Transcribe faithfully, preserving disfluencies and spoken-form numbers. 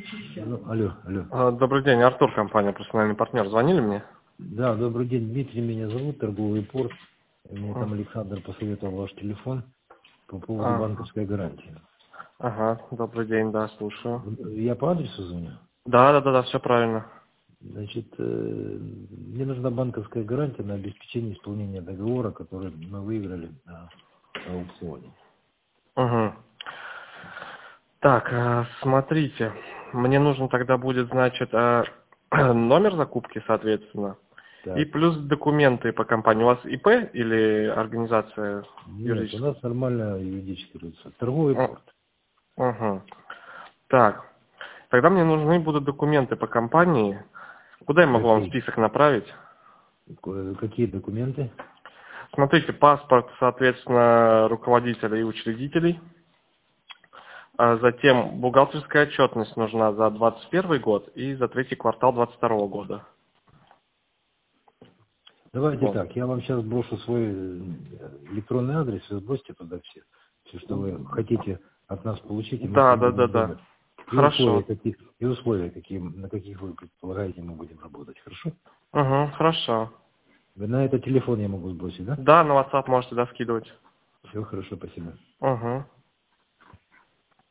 Ну, алло, алло. А, Добрый день, Артур, компания «Профессиональный партнер». Звонили мне? Да, добрый день, Дмитрий меня зовут, торговый порт. Мне там М. Александр посоветовал ваш телефон по поводу Ага, банковской гарантии. ага, добрый день, да, слушаю. Я по адресу звоню. Да, да, да, да, все правильно. Значит, э, мне нужна банковская гарантия на обеспечение исполнения договора, который мы выиграли на аукционе. Угу. Так, а, смотрите, мне нужен тогда будет, значит, а, номер закупки, соответственно, и Так, плюс документы по компании. У вас ИП или организация нет, у юридическая? нас нормально юридическое лицо. Торговый порт. Угу. Так, тогда мне нужны будут документы по компании. Куда я могу вам Какие, список направить? ко- какие документы? Смотрите, паспорт, соответственно, руководителя и учредителей. А затем бухгалтерская отчетность нужна за двадцать первый год и за третий квартал двадцать второго года. Давайте Вот. так, я вам сейчас брошу свой э, электронный адрес, вы сбросьте туда все, все, что вы хотите от нас получить, и мы с Да, ним да, да, будем да. работать. И условия, Хорошо. какие, и условия, какие, на каких вы предполагаете, мы будем работать. Хорошо? Угу, хорошо. Вы на этот телефон я могу сбросить, да? Да, на WhatsApp можете, да, скидывать. Все хорошо, спасибо. Угу.